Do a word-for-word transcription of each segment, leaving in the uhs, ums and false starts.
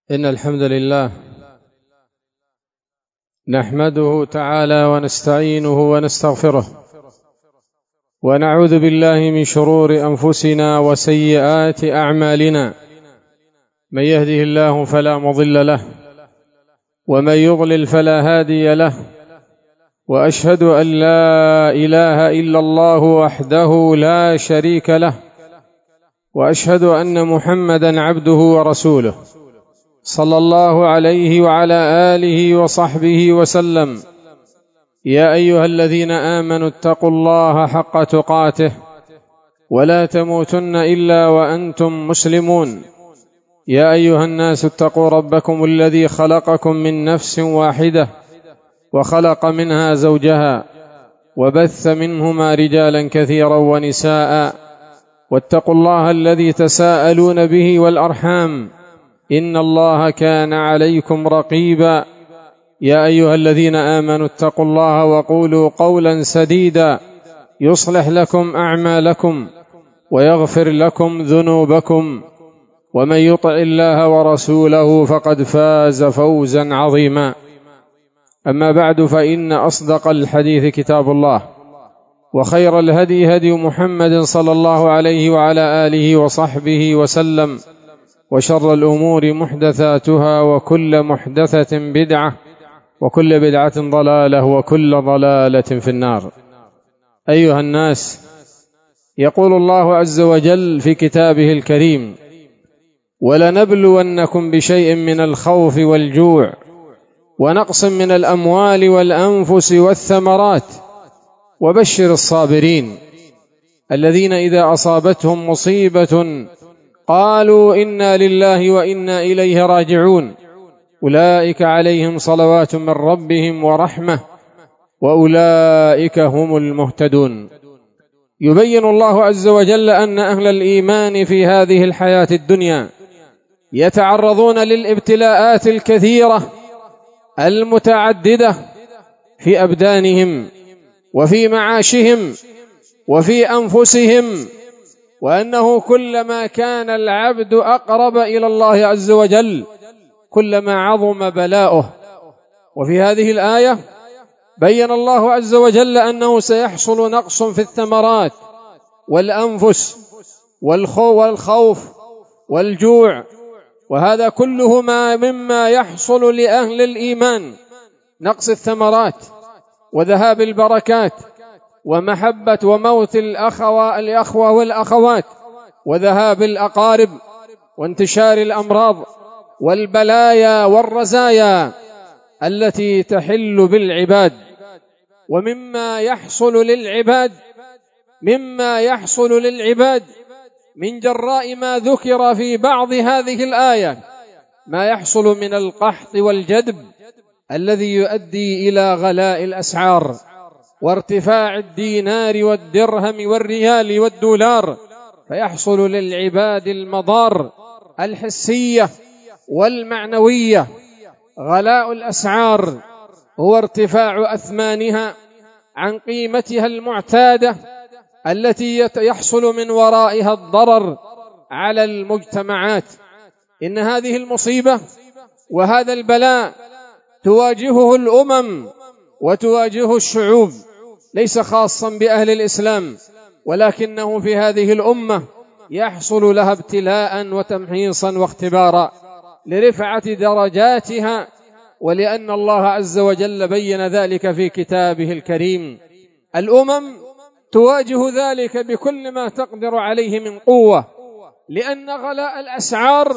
إن الحمد لله نحمده تعالى ونستعينه ونستغفره ونعوذ بالله من شرور أنفسنا وسيئات أعمالنا. من يهده الله فلا مضل له ومن يضلل فلا هادي له، وأشهد أن لا إله إلا الله وحده لا شريك له، وأشهد أن محمدًا عبده ورسوله صلى الله عليه وعلى آله وصحبه وسلم. يا أيها الذين آمنوا اتقوا الله حق تقاته ولا تموتن إلا وأنتم مسلمون. يا أيها الناس اتقوا ربكم الذي خلقكم من نفس واحدة وخلق منها زوجها وبث منهما رجالا كثيرا ونساء، واتقوا الله الذي تساءلون به والأرحام إن الله كان عليكم رقيبا. يا أيها الذين آمنوا اتقوا الله وقولوا قولا سديدا يصلح لكم أعمالكم ويغفر لكم ذنوبكم، ومن يطع الله ورسوله فقد فاز فوزا عظيما. أما بعد، فإن أصدق الحديث كتاب الله، وخير الهدي هدي محمد صلى الله عليه وعلى آله وصحبه وسلم، وشر الأمور محدثاتها وكل محدثة بدعة وكل بدعة ضلالة وكل ضلالة في النار. أيها الناس، يقول الله عز وجل في كتابه الكريم: ولنبلونكم بشيء من الخوف والجوع ونقص من الأموال والأنفس والثمرات وبشر الصابرين الذين إذا أصابتهم مصيبة قالوا إنا لله وإنا إليه راجعون أولئك عليهم صلوات من ربهم ورحمة وأولئك هم المهتدون. يبين الله عز وجل أن أهل الإيمان في هذه الحياة الدنيا يتعرضون للابتلاءات الكثيرة المتعددة في أبدانهم وفي معاشهم وفي أنفسهم، وأنه كلما كان العبد أقرب إلى الله عز وجل كلما عظم بلاؤه. وفي هذه الآية بين الله عز وجل أنه سيحصل نقص في الثمرات والأنفس والخوف والجوع، وهذا كله ما مما يحصل لأهل الإيمان: نقص الثمرات وذهاب البركات ومحبة وموت الأخوة والأخوات وذهاب الأقارب وانتشار الأمراض والبلايا والرزايا التي تحل بالعباد. ومما يحصل للعباد مما يحصل للعباد من جراء ما ذكر في بعض هذه الآية ما يحصل من القحط والجدب الذي يؤدي إلى غلاء الأسعار وارتفاع الدينار والدرهم والريال والدولار، فيحصل للعباد المضار الحسية والمعنوية. غلاء الأسعار هو ارتفاع أثمانها عن قيمتها المعتادة التي يحصل من ورائها الضرر على المجتمعات. إن هذه المصيبة وهذا البلاء تواجهه الأمم وتواجهه الشعوب، ليس خاصا بأهل الإسلام، ولكنه في هذه الأمة يحصل لها ابتلاء وتمحيصا واختبارا لرفعة درجاتها، ولأن الله عز وجل بين ذلك في كتابه الكريم. الأمم تواجه ذلك بكل ما تقدر عليه من قوة، لأن غلاء الأسعار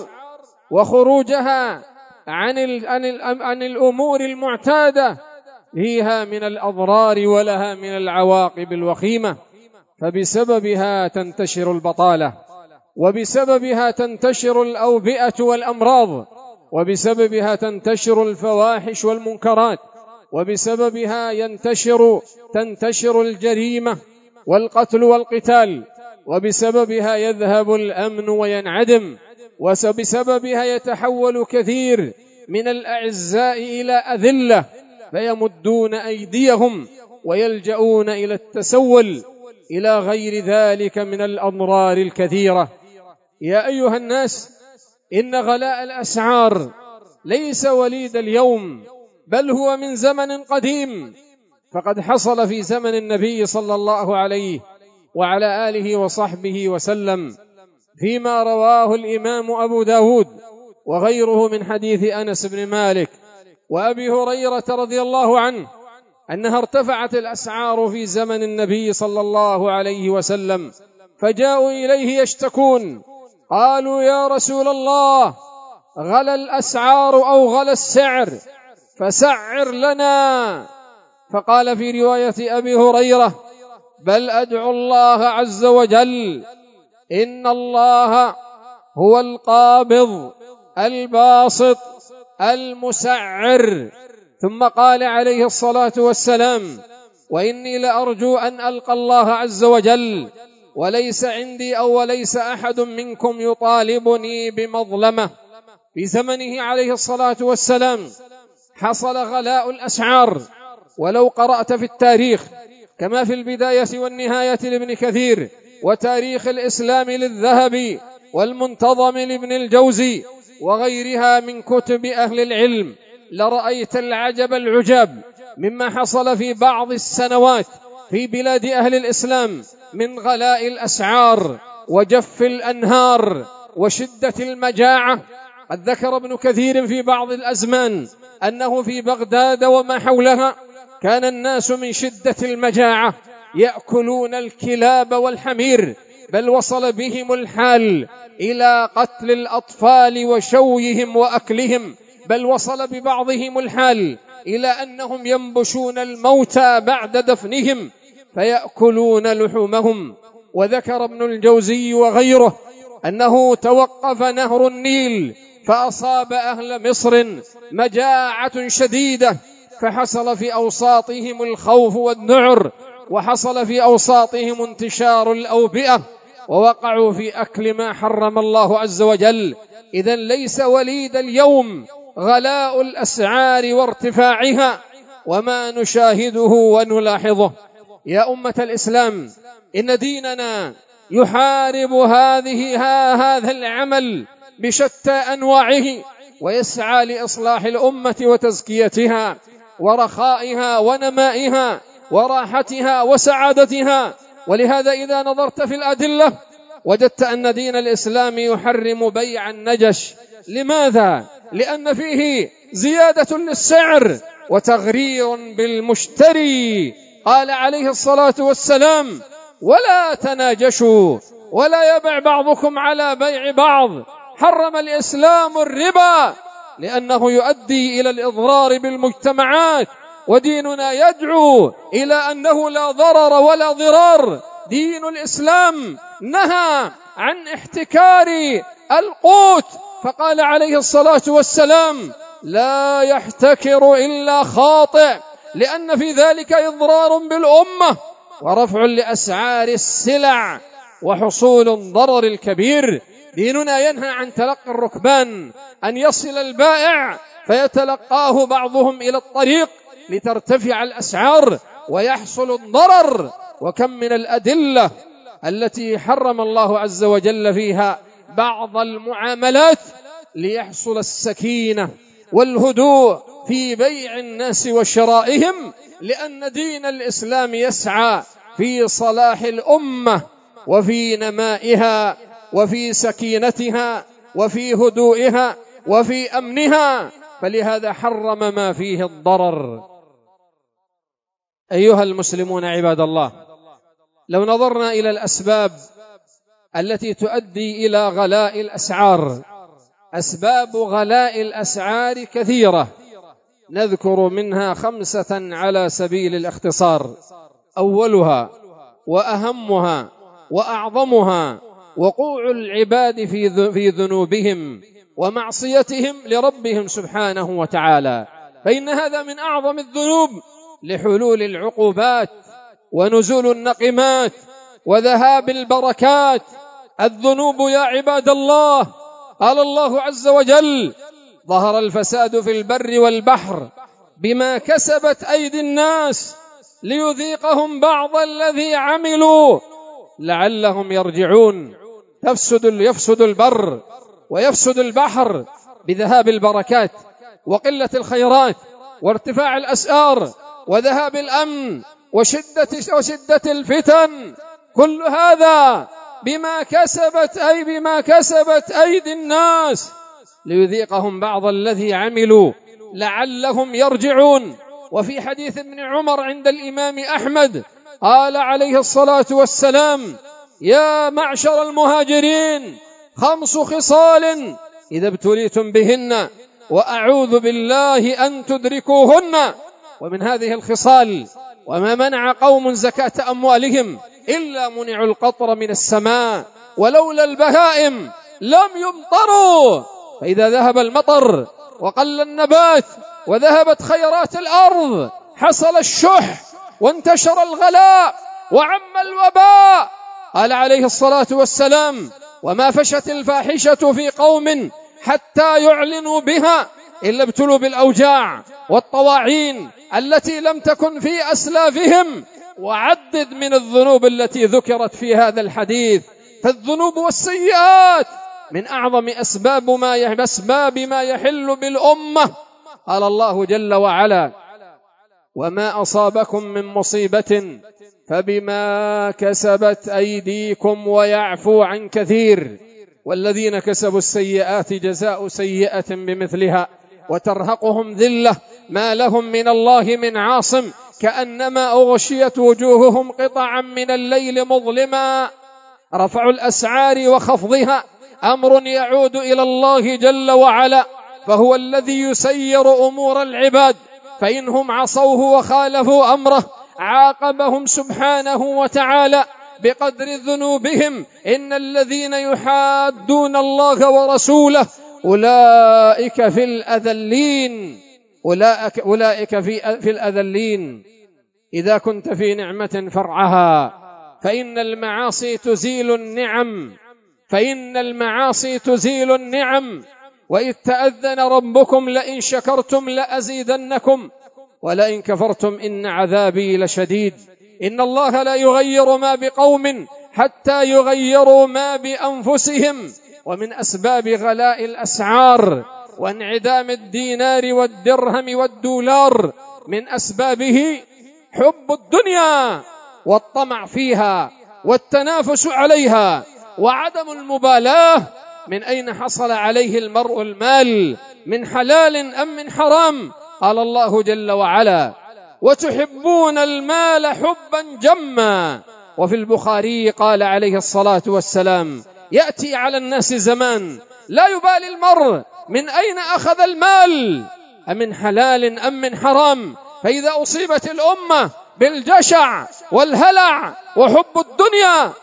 وخروجها عن عن الأمور المعتادة فيها من الأضرار ولها من العواقب الوخيمة، فبسببها تنتشر البطالة، وبسببها تنتشر الأوبئة والأمراض، وبسببها تنتشر الفواحش والمنكرات، وبسببها ينتشر تنتشر الجريمة والقتل والقتال، وبسببها يذهب الأمن وينعدم، وبسببها يتحول كثير من الأعزاء إلى أذلة فيمدون أيديهم ويلجؤون إلى التسول إلى غير ذلك من الأضرار الكثيرة. يا أيها الناس، إن غلاء الأسعار ليس وليد اليوم، بل هو من زمن قديم، فقد حصل في زمن النبي صلى الله عليه وعلى آله وصحبه وسلم فيما رواه الإمام أبو داود وغيره من حديث أنس بن مالك وأبي هريرة رضي الله عنه أنها ارتفعت الأسعار في زمن النبي صلى الله عليه وسلم، فجاءوا إليه يشتكون، قالوا يا رسول الله غلى الأسعار أو غلى السعر فسعر لنا. فقال في رواية أبي هريرة بل أدعو الله عز وجل إن الله هو القابض الباسط المسعر. ثم قال عليه الصلاة والسلام وإني لأرجو أن ألقى الله عز وجل وليس عندي أو وليس أحد منكم يطالبني بمظلمة. في زمنه عليه الصلاة والسلام حصل غلاء الأسعار، ولو قرأت في التاريخ كما في البداية والنهاية لابن كثير وتاريخ الإسلام للذهبي والمنتظم لابن الجوزي وغيرها من كتب أهل العلم لرأيت العجب العجاب مما حصل في بعض السنوات في بلاد أهل الإسلام من غلاء الأسعار وجف الأنهار وشدة المجاعة. قد ذكر ابن كثير في بعض الأزمان أنه في بغداد وما حولها كان الناس من شدة المجاعة يأكلون الكلاب والحمير، بل وصل بهم الحال إلى قتل الأطفال وشويهم وأكلهم، بل وصل ببعضهم الحال إلى أنهم ينبشون الموتى بعد دفنهم فيأكلون لحومهم. وذكر ابن الجوزي وغيره أنه توقف نهر النيل فأصاب أهل مصر مجاعة شديدة، فحصل في أوساطهم الخوف والذعر، وحصل في أوساطهم انتشار الأوبئة، ووقعوا في أكل ما حرم الله عز وجل. إذن ليس وليد اليوم غلاء الأسعار وارتفاعها وما نشاهده ونلاحظه. يا أمة الإسلام، إن ديننا يحارب هذه هذا العمل بشتى أنواعه، ويسعى لإصلاح الأمة وتزكيتها ورخائها ونمائها وراحتها وسعادتها. ولهذا إذا نظرت في الأدلة وجدت أن دين الإسلام يحرم بيع النجش. لماذا؟ لأن فيه زيادة للسعر وتغرير بالمشتري. قال عليه الصلاة والسلام ولا تناجشوا ولا يبع بعضكم على بيع بعض. حرم الإسلام الربا لأنه يؤدي إلى الإضرار بالمجتمعات، وديننا يدعو إلى أنه لا ضرر ولا ضرار. دين الإسلام نهى عن احتكار القوت، فقال عليه الصلاة والسلام لا يحتكر إلا خاطئ، لأن في ذلك إضرار بالأمة ورفع لأسعار السلع وحصول الضرر الكبير. ديننا ينهى عن تلقي الركبان، أن يصل البائع فيتلقاه بعضهم إلى الطريق لترتفع الأسعار ويحصل الضرر. وكم من الأدلة التي حرم الله عز وجل فيها بعض المعاملات ليحصل السكينة والهدوء في بيع الناس وشرائهم، لأن دين الإسلام يسعى في صلاح الأمة وفي نمائها وفي سكينتها وفي هدوئها وفي أمنها، فلهذا حرم ما فيه الضرر. أيها المسلمون عباد الله، لو نظرنا إلى الأسباب التي تؤدي إلى غلاء الأسعار، أسباب غلاء الأسعار كثيرة، نذكر منها خمسة على سبيل الاختصار. أولها وأهمها وأعظمها وقوع العباد في ذنوبهم ومعصيتهم لربهم سبحانه وتعالى، فإن هذا من أعظم الذنوب لحلول العقوبات ونزول النقمات وذهاب البركات. الذنوب يا عباد الله، قال الله عز وجل ظهر الفساد في البر والبحر بما كسبت أيدي الناس ليذيقهم بعض الذي عملوا لعلهم يرجعون. تفسد يفسد البر ويفسد البحر بذهاب البركات، وقلة الخيرات وارتفاع الأسعار وذهاب الأمن وشدة, وشدة الفتن، كل هذا بما كسبت أي بما كسبت أيدي الناس ليذيقهم بعض الذي عملوا لعلهم يرجعون. وفي حديث ابن عمر عند الإمام أحمد قال عليه الصلاة والسلام: يا معشر المهاجرين خمس خصال إذا ابتليتم بهن وأعوذ بالله أن تدركوهن. ومن هذه الخصال: وما منع قوم زكاة أموالهم إلا منعوا القطر من السماء، ولولا البهائم لم يمطروا. فإذا ذهب المطر وقل النبات وذهبت خيرات الأرض حصل الشح وانتشر الغلاء وعم الوباء. قال عليه الصلاة والسلام: وما فشت الفاحشة في قوم حتى يعلنوا بها إلا ابتلوا بالأوجاع والطواعين التي لم تكن في أسلافهم. وعدد من الذنوب التي ذكرت في هذا الحديث، فالذنوب والسيئات من أعظم أسباب ما أسباب ما يحل بالأمة. قال الله جل وعلا: وما أصابكم من مصيبة فبما كسبت أيديكم ويعفو عن كثير، والذين كسبوا السيئات جزاء سيئة بمثلها وترهقهم ذلة ما لهم من الله من عاصم كأنما أغشيت وجوههم قطعا من الليل مظلما. رفع الأسعار وخفضها أمر يعود إلى الله جل وعلا، فهو الذي يسير أمور العباد، فإنهم عصوه وخالفوا أمره عاقبهم سبحانه وتعالى بقدر ذنوبهم. إن الذين يحادون الله ورسوله أولئك في الأذلين أولئك, أولئك في, في الأذلين. إذا كنت في نعمة فرعها، فإن المعاصي تزيل النعم فإن المعاصي تزيل النعم وإذ تأذن ربكم لئن شكرتم لأزيدنكم ولئن كفرتم إن عذابي لشديد. إن الله لا يغير ما بقوم حتى يغيروا ما بأنفسهم. ومن أسباب غلاء الأسعار وانعدام الدينار والدرهم والدولار من أسبابه حب الدنيا والطمع فيها والتنافس عليها وعدم المبالاة من أين حصل عليه المرء المال، من حلال أم من حرام. قال الله جل وعلا: وتحبون المال حبا جما. وفي البخاري قال عليه الصلاة والسلام: يأتي على الناس زمان لا يبالي المرء من أين أخذ المال، أمن حلال أم من حرام. فإذا أصيبت الأمة بالجشع والهلع وحب الدنيا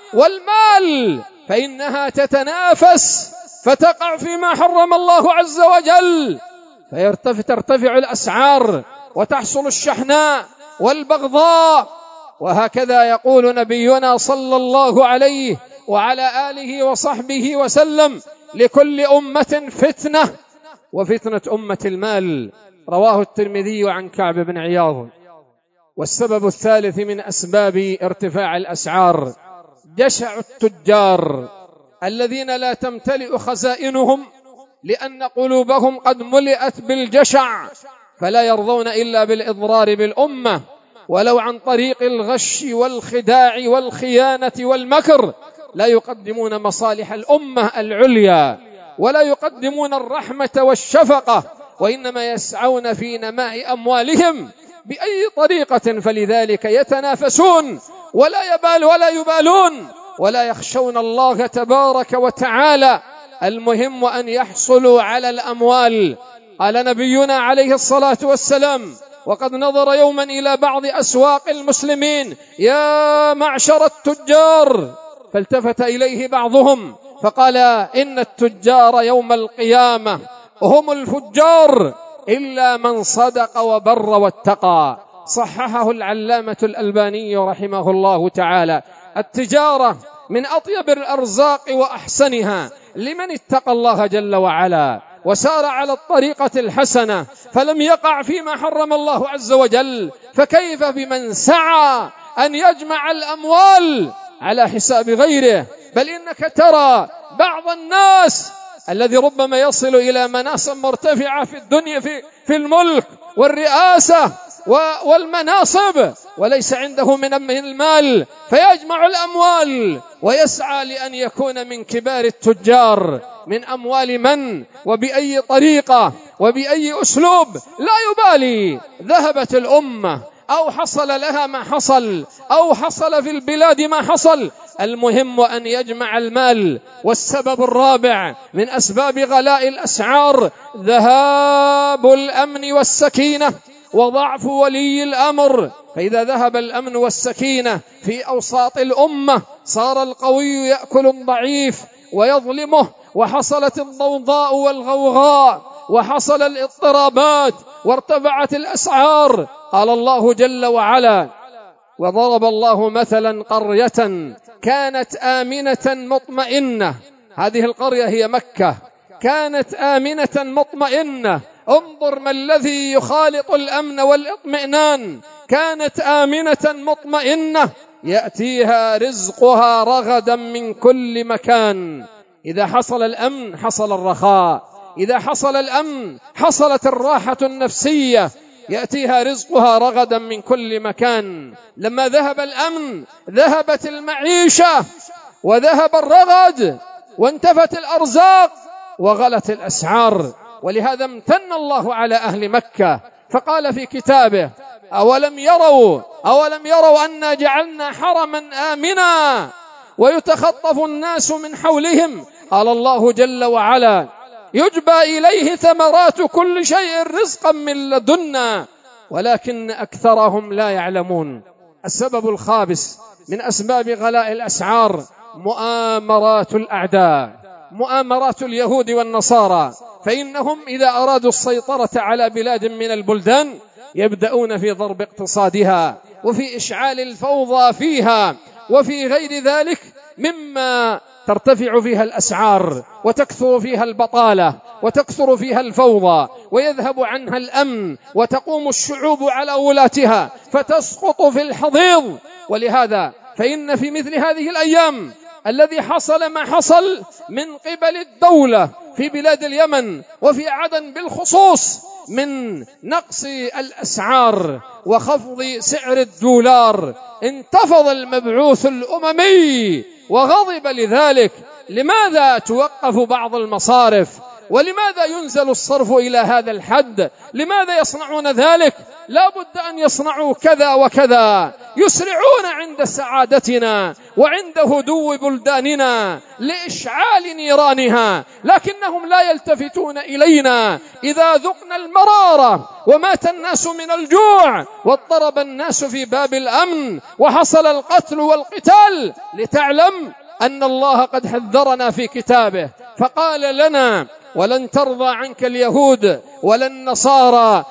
والمال فإنها تتنافس فتقع فيما حرم الله عز وجل، فيرتفع ترتفع الأسعار وتحصل الشحناء والبغضاء. وهكذا يقول نبينا صلى الله عليه وعلى آله وصحبه وسلم: لكل أمة فتنة وفتنة أمة المال. رواه الترمذي عن كعب بن عياض. والسبب الثالث من أسباب ارتفاع الأسعار جشع التجار الذين لا تمتلئ خزائنهم لأن قلوبهم قد ملئت بالجشع، فلا يرضون إلا بالإضرار بالأمة، ولو عن طريق الغش والخداع والخيانة والمكر. لا يقدمون مصالح الأمة العليا ولا يقدمون الرحمة والشفقة، وإنما يسعون في نماء أموالهم بأي طريقة، فلذلك يتنافسون ولا يبال ولا يبالون ولا يخشون الله تبارك وتعالى. المهم أن يحصلوا على الأموال. قال نبينا عليه الصلاة والسلام: وقد نظر يوما إلى بعض أسواق المسلمين: يا معشر التجار، فالتفت إليه بعضهم فقال: إن التجار يوم القيامة هم الفجار إلا من صدق وبر واتقى. صححه العلامة الألباني رحمه الله تعالى. التجارة من أطيب الأرزاق وأحسنها لمن اتقى الله جل وعلا وسار على الطريقة الحسنة فلم يقع فيما حرم الله عز وجل، فكيف بمن سعى أن يجمع الأموال على حساب غيره؟ بل إنك ترى بعض الناس الذي ربما يصل إلى مناصب مرتفعة في الدنيا في, في الملك والرئاسة والمناصب، وليس عنده من المال، فيجمع الأموال ويسعى لأن يكون من كبار التجار، من أموال من وبأي طريقة وبأي أسلوب لا يبالي. ذهبت الأمة أو حصل لها ما حصل أو حصل في البلاد ما حصل، المهم أن يجمع المال. والسبب الرابع من أسباب غلاء الأسعار ذهاب الأمن والسكينة وضعف ولي الأمر. فإذا ذهب الأمن والسكينة في أوساط الأمة صار القوي يأكل الضعيف ويظلمه، وحصلت الضوضاء والغوغاء وحصل الاضطرابات وارتفعت الأسعار. قال الله جل وعلا: وضرب الله مثلا قرية كانت آمنة مطمئنة. هذه القرية هي مكة، كانت آمنة مطمئنة. انظر ما الذي يخالط الأمن والاطمئنان. كانت آمنة مطمئنة يأتيها رزقها رغدا من كل مكان. إذا حصل الأمن حصل الرخاء، إذا حصل الأمن حصلت الراحة النفسية، يأتيها رزقها رغدا من كل مكان. لما ذهب الأمن ذهبت المعيشة وذهب الرغد وانتفت الأرزاق وغلت الأسعار. ولهذا امتن الله على أهل مكة فقال في كتابه: أولم يروا أولم يروا أنا جعلنا حرما آمنا ويتخطف الناس من حولهم. قال الله جل وعلا: يجبى إليه ثمرات كل شيء رزقا من لدنا ولكن أكثرهم لا يعلمون. السبب الخامس من أسباب غلاء الأسعار مؤامرات الأعداء، مؤامرات اليهود والنصارى. فإنهم إذا أرادوا السيطرة على بلاد من البلدان يبدأون في ضرب اقتصادها وفي إشعال الفوضى فيها وفي غير ذلك مما ترتفع فيها الأسعار وتكثر فيها البطالة وتكثر فيها الفوضى ويذهب عنها الأمن وتقوم الشعوب على ولاتها فتسقط في الحضيض. ولهذا فإن في مثل هذه الأيام الذي حصل ما حصل من قبل الدولة في بلاد اليمن وفي عدن بالخصوص من نقص الأسعار وخفض سعر الدولار، انتفض المبعوث الأممي وغضب لذلك. لماذا توقف بعض المصارف؟ ولماذا ينزل الصرف إلى هذا الحد؟ لماذا يصنعون ذلك؟ لا بد أن يصنعوا كذا وكذا، يسرعون عند سعادتنا وعند هدوء بلداننا لإشعال نيرانها، لكنهم لا يلتفتون إلينا. إذا ذقنا المرارة ومات الناس من الجوع واضطرب الناس في باب الأمن وحصل القتل والقتال، لتعلم أن الله قد حذرنا في كتابه فقال لنا: ولن ترضى عنك اليهود ولا النصارى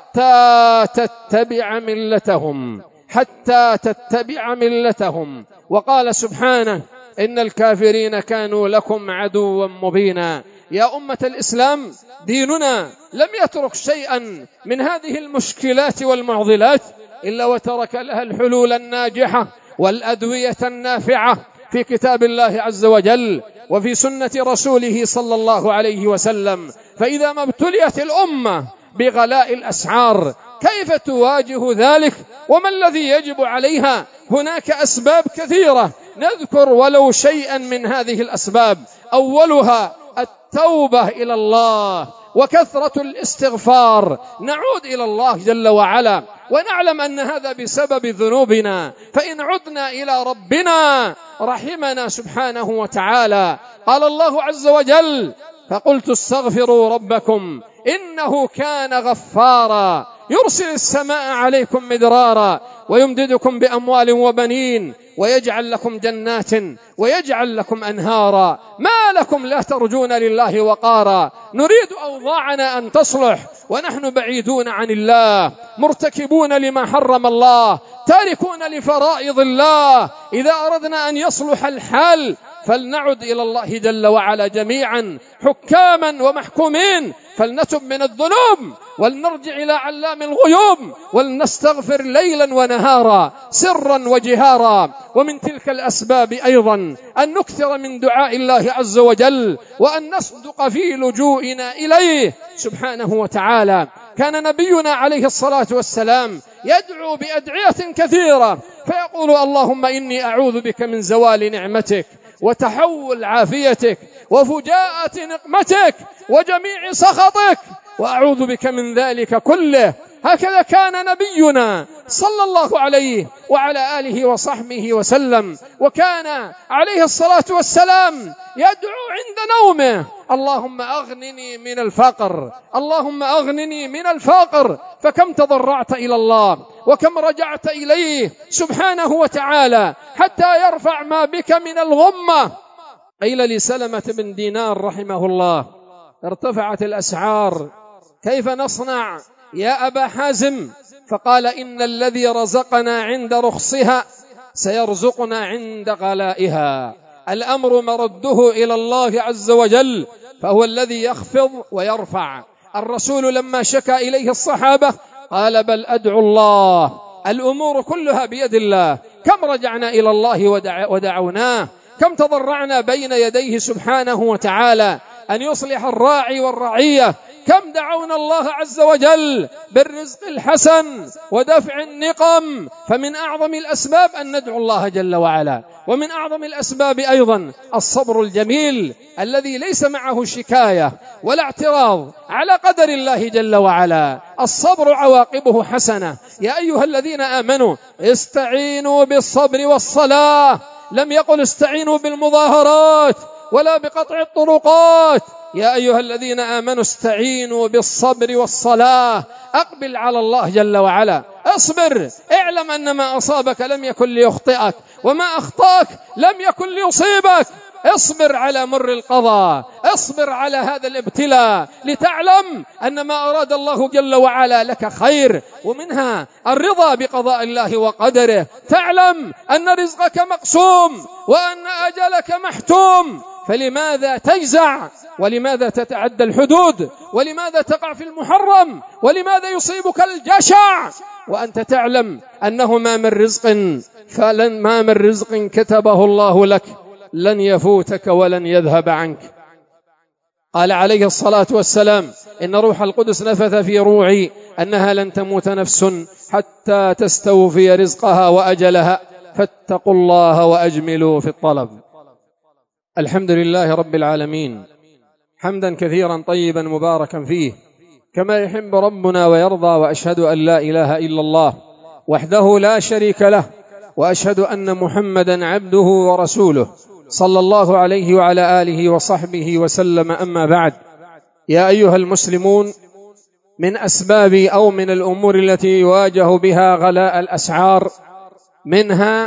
حتى تتبع ملتهم، حتى تتبع ملتهم. وقال سبحانه: إن الكافرين كانوا لكم عدوا مبينا. يا أمة الإسلام، ديننا لم يترك شيئا من هذه المشكلات والمعضلات إلا وترك لها الحلول الناجحة والأدوية النافعة في كتاب الله عز وجل وفي سنة رسوله صلى الله عليه وسلم. فإذا ما ابتليت الأمة بغلاء الأسعار كيف تواجه ذلك؟ وما الذي يجب عليها؟ هناك أسباب كثيرة، نذكر ولو شيئا من هذه الأسباب. أولها التوبة إلى الله وكثرة الاستغفار، نعود إلى الله جل وعلا ونعلم أن هذا بسبب ذنوبنا، فإن عدنا إلى ربنا رحمنا سبحانه وتعالى. قال الله عز وجل: فقلت استغفروا ربكم إنه كان غفارا يرسل السماء عليكم مدرارا ويمددكم بأموال وبنين ويجعل لكم جنات ويجعل لكم أنهارا ما لكم لا ترجون لله وقارا. نريد أوضاعنا أن تصلح ونحن بعيدون عن الله مرتكبون لما حرم الله، تاركون لفرائض الله. إذا أردنا أن يصلح الحال فلنعد إلى الله جل وعلا جميعا حكاما ومحكومين، فلنتب من الذنوب ولنرجع إلى علام الغيوب ولنستغفر ليلا ونهارا سرا وجهارا. ومن تلك الأسباب أيضا أن نكثر من دعاء الله عز وجل وأن نصدق في لجوئنا إليه سبحانه وتعالى. كان نبينا عليه الصلاة والسلام يدعو بأدعية كثيرة فيقول: اللهم إني أعوذ بك من زوال نعمتك وتحول عافيتك وفجاءة نقمتك وجميع سخطك، وأعوذ بك من ذلك كله. هكذا كان نبينا صلى الله عليه وعلى آله وصحبه وسلم. وكان عليه الصلاة والسلام يدعو عند نومه: اللهم أغنني من الفقر، اللهم أغنني من الفقر. فكم تضرعت إلى الله وكم رجعت إليه سبحانه وتعالى حتى يرفع ما بك من الغمة. قيل لسلمة بن دينار رحمه الله: ارتفعت الأسعار، كيف نصنع يا أبا حازم؟ فقال: إن الذي رزقنا عند رخصها سيرزقنا عند غلائها. الأمر مرده إلى الله عز وجل، فهو الذي يخفض ويرفع. الرسول لما شكى إليه الصحابة قال: بل أدعو الله، الأمور كلها بيد الله. كم رجعنا إلى الله ودع ودعوناه، كم تضرعنا بين يديه سبحانه وتعالى أن يصلح الراعي والرعية، كم دعونا الله عز وجل بالرزق الحسن ودفع النقم. فمن أعظم الأسباب أن ندعو الله جل وعلا، ومن أعظم الأسباب أيضا الصبر الجميل الذي ليس معه شكاية ولا اعتراض على قدر الله جل وعلا. الصبر عواقبه حسنة. يا أيها الذين آمنوا استعينوا بالصبر والصلاة، لم يقل استعينوا بالمظاهرات ولا بقطع الطرقات. يا أيها الذين آمنوا استعينوا بالصبر والصلاة، أقبل على الله جل وعلا، اصبر، اعلم أن ما أصابك لم يكن ليخطئك وما أخطأك لم يكن ليصيبك. اصبر على مر القضاء، اصبر على هذا الابتلاء لتعلم أن ما أراد الله جل وعلا لك خير، ومنها الرضا بقضاء الله وقدره. تعلم أن رزقك مقسوم وأن أجلك محتوم، فلماذا تجزع؟ ولماذا تتعدى الحدود؟ ولماذا تقع في المحرم؟ ولماذا يصيبك الجشع وأنت تعلم أنه ما من رزق فلن ما من رزق كتبه الله لك لن يفوتك ولن يذهب عنك. قال عليه الصلاة والسلام: إن روح القدس نفث في روعي أنها لن تموت نفس حتى تستوفي رزقها وأجلها، فاتقوا الله وأجملوا في الطلب. الحمد لله رب العالمين، حمدا كثيرا طيبا مباركا فيه كما يحب ربنا ويرضى. وأشهد أن لا إله إلا الله وحده لا شريك له، وأشهد أن محمدا عبده ورسوله صلى الله عليه وعلى آله وصحبه وسلم. أما بعد، يا أيها المسلمون، من أسباب أو من الأمور التي يواجه بها غلاء الأسعار منها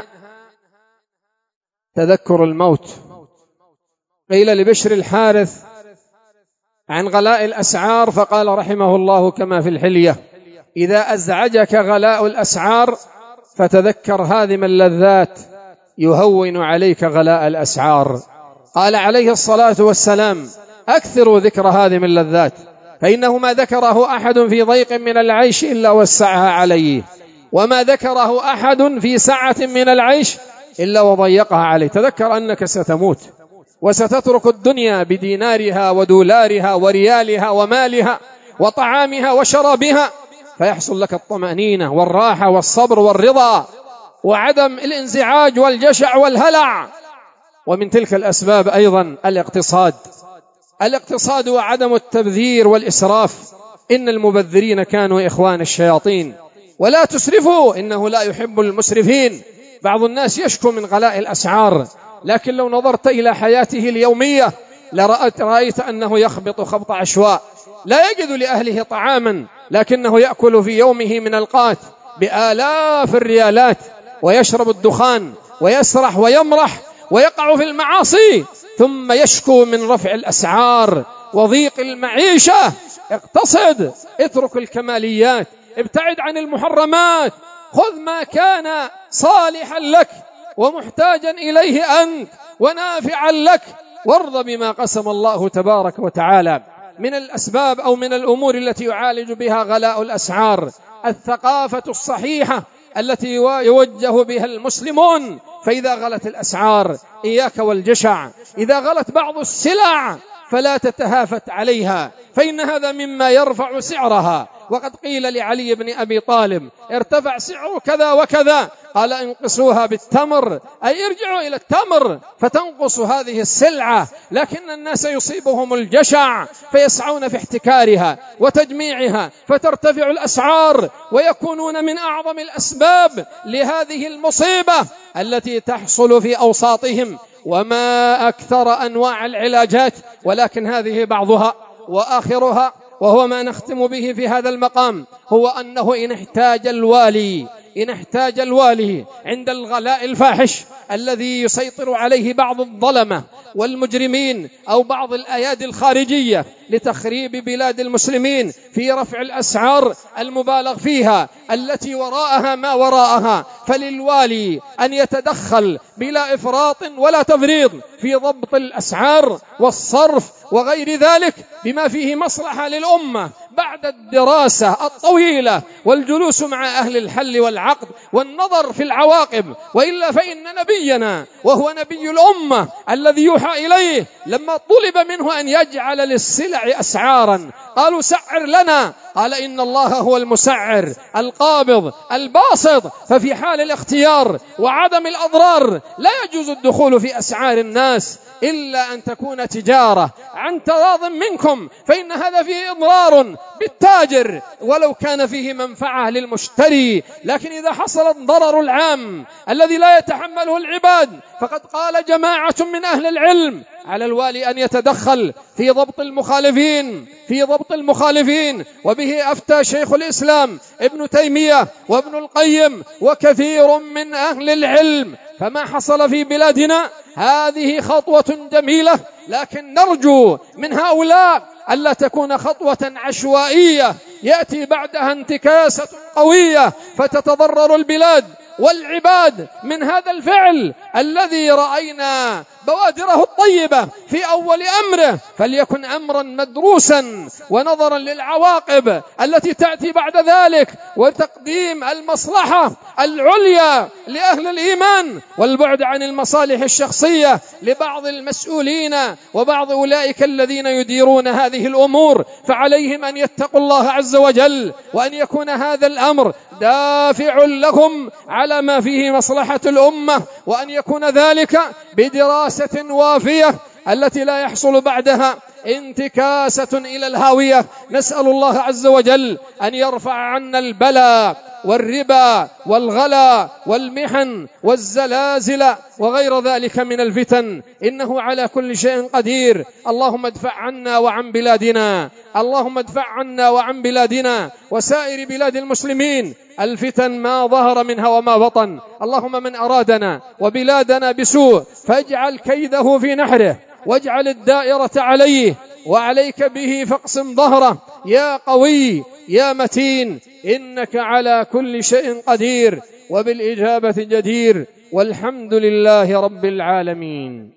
تذكر الموت. قيل لبشر الحارث عن غلاء الأسعار فقال رحمه الله كما في الحلية: إذا أزعجك غلاء الأسعار فتذكر هادم اللذات يهون عليك غلاء الأسعار. قال عليه الصلاة والسلام: أكثروا ذكر هادم اللذات، فإنه ما ذكره أحد في ضيق من العيش إلا وسعها عليه، وما ذكره أحد في سعة من العيش إلا وضيقها عليه. تذكر أنك ستموت وستترك الدنيا بدينارها ودولارها وريالها ومالها وطعامها وشرابها، فيحصل لك الطمأنينة والراحة والصبر والرضا وعدم الانزعاج والجشع والهلع. ومن تلك الأسباب أيضا الاقتصاد الاقتصاد وعدم التبذير والإسراف. إن المبذرين كانوا إخوان الشياطين، ولا تسرفوا إنه لا يحب المسرفين. بعض الناس يشكو من غلاء الأسعار، لكن لو نظرت إلى حياته اليومية لرأيت رأيت أنه يخبط خبط عشواء، لا يجد لأهله طعاما لكنه يأكل في يومه من القات بآلاف الريالات، ويشرب الدخان ويسرح ويمرح ويقع في المعاصي، ثم يشكو من رفع الأسعار وضيق المعيشة. اقتصد، اترك الكماليات، ابتعد عن المحرمات، خذ ما كان صالحا لك ومحتاجا إليه أنت ونافعا لك، وارض بما قسم الله تبارك وتعالى. من الأسباب أو من الأمور التي يعالج بها غلاء الأسعار الثقافة الصحيحة التي يوجه بها المسلمون. فإذا غلت الأسعار إياك والجشع، إذا غلت بعض السلع فلا تتهافت عليها، فإن هذا مما يرفع سعرها. وقد قيل لعلي بن أبي طالب ارتفع سعر كذا وكذا، قال انقصوها بالتمر، أي ارجعوا إلى التمر فتنقص هذه السلعة. لكن الناس يصيبهم الجشع فيسعون في احتكارها وتجميعها فترتفع الأسعار، ويكونون من أعظم الأسباب لهذه المصيبة التي تحصل في أوساطهم. وما أكثر أنواع العلاجات، ولكن هذه بعضها وآخرها، وهو ما نختم به في هذا المقام، هو أنه إن احتاج الوالي إن احتاج الوالي عند الغلاء الفاحش الذي يسيطر عليه بعض الظلمة والمجرمين أو بعض الأيادي الخارجية لتخريب بلاد المسلمين في رفع الأسعار المبالغ فيها التي وراءها ما وراءها، فللوالي أن يتدخل بلا إفراط ولا تفريط في ضبط الأسعار والصرف وغير ذلك بما فيه مصلحة للأمة بعد الدراسة الطويلة والجلوس مع أهل الحل والعقد والنظر في العواقب. وإلا فإن نبينا وهو نبي الأمة الذي يوحى إليه لما طلب منه أن يجعل للسلع أسعارا قالوا سعر لنا، قال إن الله هو المسعر القابض الباسط، ففي حال الاختيار وعدم الأضرار لا يجوز الدخول في أسعار الناس إلا أن تكون تجارة عن تراض منكم، فإن هذا فيه إضرار بالتاجر ولو كان فيه منفعة للمشتري. لكن إذا حصل الضرر العام الذي لا يتحمله العباد، فقد قال جماعة من أهل العلم على الوالي أن يتدخل في ضبط المخالفين في ضبط المخالفين وبه أفتى شيخ الإسلام ابن تيمية وابن القيم وكثير من أهل العلم. فما حصل في بلادنا هذه خطوة جميلة، لكن نرجو من هؤلاء ألا تكون خطوة عشوائية يأتي بعدها انتكاسة قوية فتتضرر البلاد والعباد من هذا الفعل الذي رأينا بوادره الطيبة في أول أمره، فليكن أمرا مدروسا ونظرا للعواقب التي تأتي بعد ذلك، وتقديم المصلحة العليا لأهل الإيمان والبعد عن المصالح الشخصية لبعض المسؤولين وبعض أولئك الذين يديرون هذه الأمور. فعليهم أن يتقوا الله عز وجل، وأن يكون هذا الأمر دافع لهم على ما فيه مصلحة الأمة، وأن يكون ذلك بدراسة وافية التي لا يحصل بعدها انتكاسة إلى الهاوية. نسأل الله عز وجل أن يرفع عنا البلاء والربا والغلا والمحن والزلازل وغير ذلك من الفتن، إنه على كل شيء قدير. اللهم ادفع عنا وعن بلادنا اللهم ادفع عنا وعن بلادنا وسائر بلاد المسلمين الفتن ما ظهر منها وما بطن. اللهم من أرادنا وبلادنا بسوء فاجعل كيده في نحره واجعل الدائرة عليه وعليك به فاقسم ظهره يا قوي يا متين، إنك على كل شيء قدير وبالإجابة جدير، والحمد لله رب العالمين.